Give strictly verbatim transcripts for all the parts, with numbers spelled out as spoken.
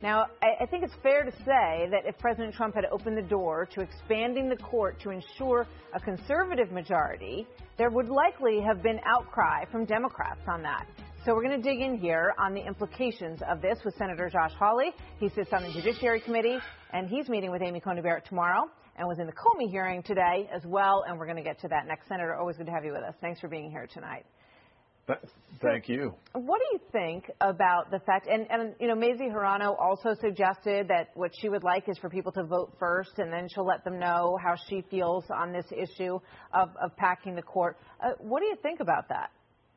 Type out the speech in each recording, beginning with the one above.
Now, I think it's fair to say that if President Trump had opened the door to expanding the court to ensure a conservative majority, there would likely have been outcry from Democrats on that. So we're going to dig in here on the implications of this with Senator Josh Hawley. He sits on the Judiciary Committee, and he's meeting with Amy Coney Barrett tomorrow and was in the Comey hearing today as well, and we're going to get to that next. Senator, always good to have you with us. Thanks for being here tonight. Thank you. What do you think about the fact, and, and you know, Mazie Hirono also suggested that what she would like is for people to vote first, and then she'll let them know how she feels on this issue of, of packing the court. Uh, what do you think about that?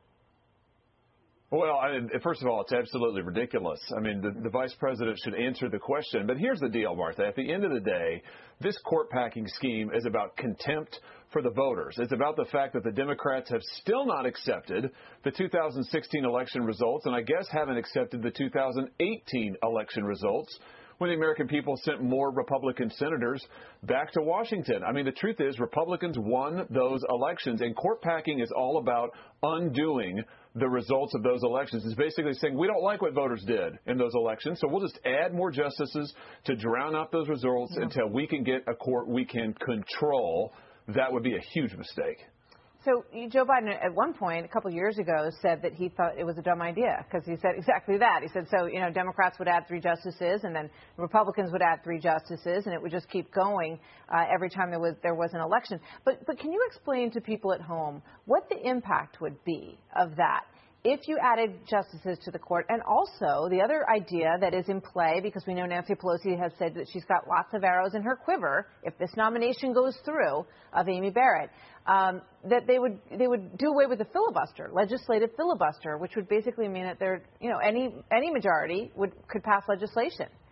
Well, I mean, first of all, it's absolutely ridiculous. I mean, the, the vice president should answer the question. But here's the deal, Martha. At the end of the day, this court packing scheme is about contempt for the voters. It's about the fact that the Democrats have still not accepted the two thousand sixteen election results, and I guess haven't accepted the two thousand eighteen election results, when the American people sent more Republican senators back to Washington. I mean, the truth is Republicans won those elections, and court packing is all about undoing the results of those elections. It's basically saying we don't like what voters did in those elections, so we'll just add more justices to drown out those results yeah. until we can get a court we can control. That would be a huge mistake. So Joe Biden, at one point, a couple of years ago, said that he thought it was a dumb idea because he said exactly that. He said, so, you know, Democrats would add three justices and then Republicans would add three justices, and it would just keep going uh, every time there was there was an election. But but can you explain to people at home what the impact would be of that if you added justices to the court? And also the other idea that is in play, because we know Nancy Pelosi has said that she's got lots of arrows in her quiver if this nomination goes through of Amy Barrett, um, that they would they would do away with the filibuster, legislative filibuster, which would basically mean that there, you know, any any majority would could pass legislation.